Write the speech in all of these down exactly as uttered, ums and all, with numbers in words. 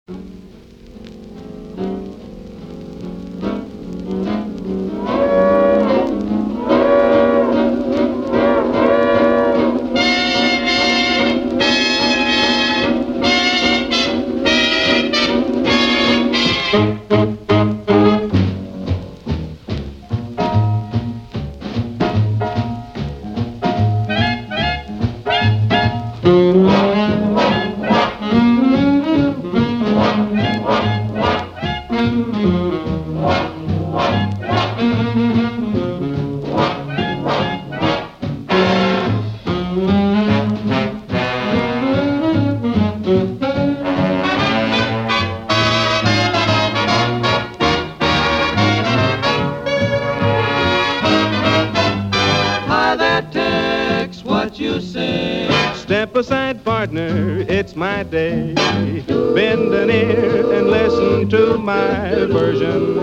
You sing. Step aside, partner, it's my day. Bend an ear and listen to my version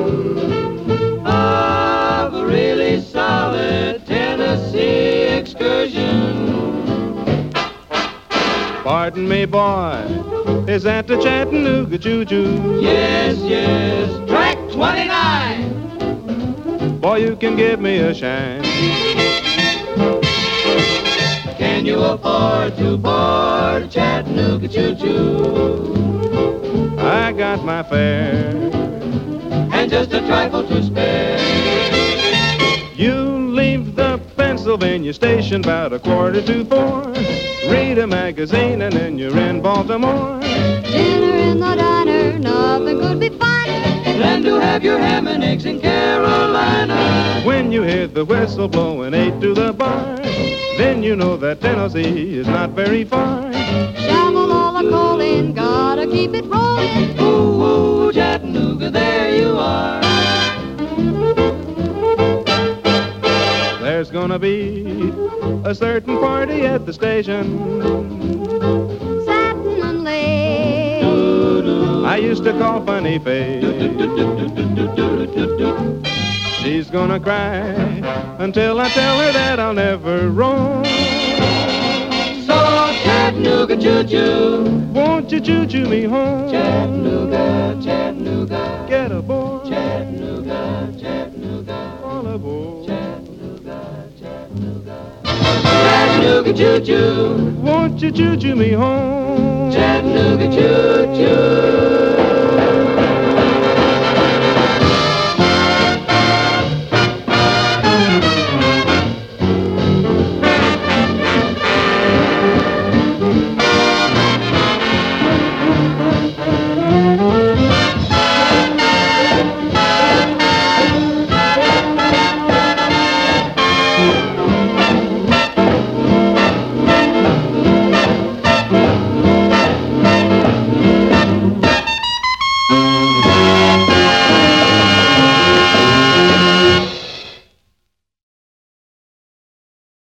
of a really solid Tennessee excursion. Pardon me, boy, is that the Chattanooga Choo-Choo? Yes, yes, track twenty-nine. Boy, you can give me a shine. Can you afford to board Chattanooga Choo-Choo? I got my fare and just a trifle to spare. You leave the Pennsylvania station about a quarter to four. Read a magazine and then you're in Baltimore. Dinner in the diner, nothing could be finer than to have your ham and eggs in Carolina. When you hear the whistle blowing eight to the bar, then you know that Tennessee is not very far. Shovel all the coal in, gotta keep it rolling. Ooh, ooh, Chattanooga, there you are. There's gonna be a certain party at the station, satin and lace. I used to call Funny Face. She's gonna cry until I tell her that I'll never roam. So Chattanooga choo-choo, won't you choo-choo me home? Chattanooga, Chattanooga, get aboard. Chattanooga, Chattanooga, all aboard. Chattanooga, Chattanooga, Chattanooga choo-choo, won't you choo-choo me home? Chattanooga choo-choo.